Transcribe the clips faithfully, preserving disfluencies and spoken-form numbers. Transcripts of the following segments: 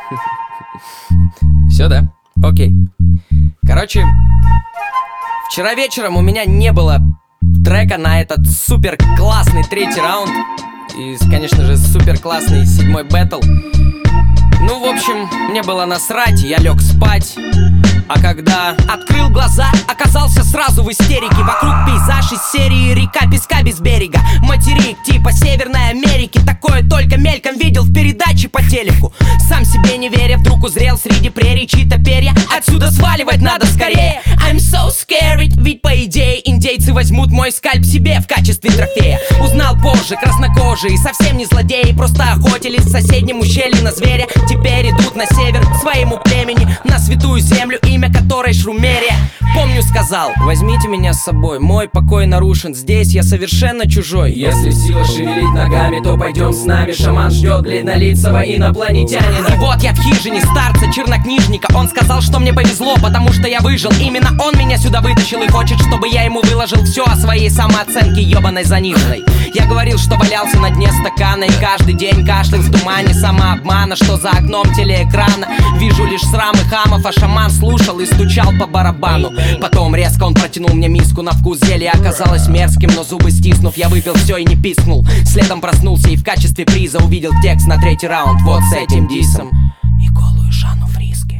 Все, да? Окей. Короче, вчера вечером у меня не было трека на этот супер классный третий раунд. И, конечно же, супер классный седьмой бэтл. Ну, в общем, мне было насрать, я лег спать. А когда открыл глаза, оказался сразу в истерике. Вокруг пейзаж из серии река песка без берега. Материк типа Северной Америки. Такое только мельком видел в передаче по телеку. Сам себе не веря, вдруг узрел среди прерий чьи-то перья. Отсюда сваливать надо скорее. I'm so scared, ведь по идее индейцы возьмут мой скальп себе в качестве трофея. Узнал позже, краснокожие, совсем не злодеи, просто охотились в соседнем ущелье на зверя. Теперь идут на север к своему племени, на святую землю, имя которой Шрумерия. Помню, сказал: возьмите меня с собой, мой покой нарушен, здесь я совершенно чужой. Если сила шевелить ногами, то пойдем с нами. Шаман ждет бледнолицего инопланетянина. И вот я в хижине старца чернокнижника. Он сказал, что мне повезло, потому что я выжил. Именно он меня сюда вытащил и хочет, чтобы я ему выложил все о своей самооценке ебаной заниженной. Я говорил, что валялся на дне стакана и каждый день кашлял в тумане самообмана, что за окном телеэкрана вижу лишь срамы хамов, а шаман слушал и стучал по барабану. Потом резко он протянул мне миску на вкус зелья. Оказалось мерзким, но зубы стиснув, я выпил все и не пискнул. Следом проснулся и в качестве приза увидел текст на третий раунд вот с этим дисом и голую Жанну Фриске.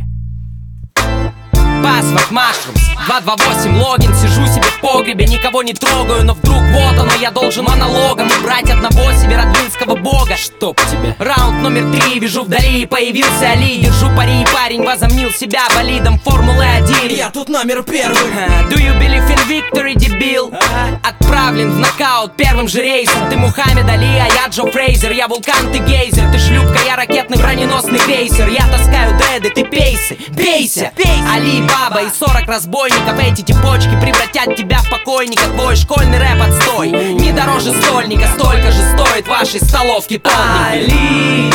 Password Mushrooms, два два восемь логин. Сижу себе в погребе, никого не трогаю, но вдруг вот оно, я должен монологом убрать одного северодвинского бога. Чтоб тебе. Раунд номер три, вижу вдали, появился Али. Держу пари, и парень возомнил себя болидом Формулы один. Я тут номер первый. uh, Do you believe in victory, дебил? uh-huh. Отправлен в нокаут первым же рейсом. Ты Мухаммед Али, а я Джо Фрейзер. Я вулкан, ты гейзер. Ты шлюпка, я ракетный броненосный крейсер. Я таскаю деды, ты пейсы. Бейся, Бейся. Али, баба и сорок разбойников. Эти типочки превратят тебя в покойника. Твой школьный рэп отстой, не дороже стольника. Столько же стоит вашей столовки полники. Али,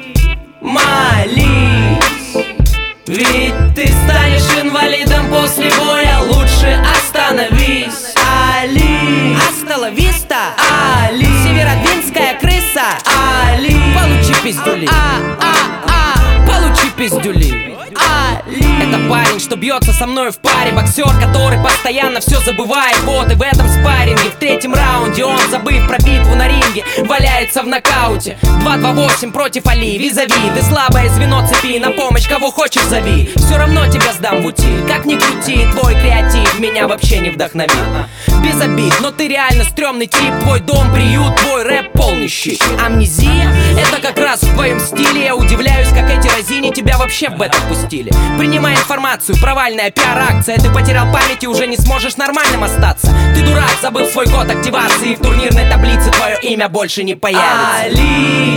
молись, ведь ты станешь инвалидом после боя. Лучше остановись. Али, Hasta la vista, Али, северодвинская крыса. Али, Получи пиздюли, а, а, а, получи пиздюли. Али. Это парень, что бьется со мной в паре. Боксер, который постоянно все забывает. Вот и в этом спарринге, в третьем раунде он, забыв про битву на ринге, валяется в нокауте. Два два восемь против Али, визави. Ты слабое звено цепи, на помощь кого хочешь зови. Все равно тебя сдам в утиль. Как ни крути, твой креатив меня вообще не вдохновит. Без обид, но ты реально стрёмный тип. Твой дом, приют, твой рэп полный щит. Амнезия, это как раз в твоем стиле. Я удивляюсь, как эти разини тебя вообще в бета пустили. Принимай информацию, провальная пиар-акция. Ты потерял память и уже не сможешь нормальным остаться. Ты дурак, забыл свой код активации. И в турнирной таблице твое имя больше не появится. Али,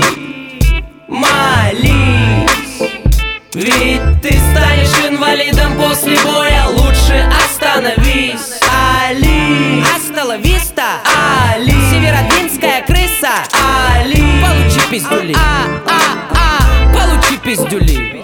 молись, ведь ты станешь инвалидом после боя. Лучше остановись. Али, Hasta la vista, Али, северодвинская крыса. Али, Получи пиздюли, а, а, а, получи пиздюли.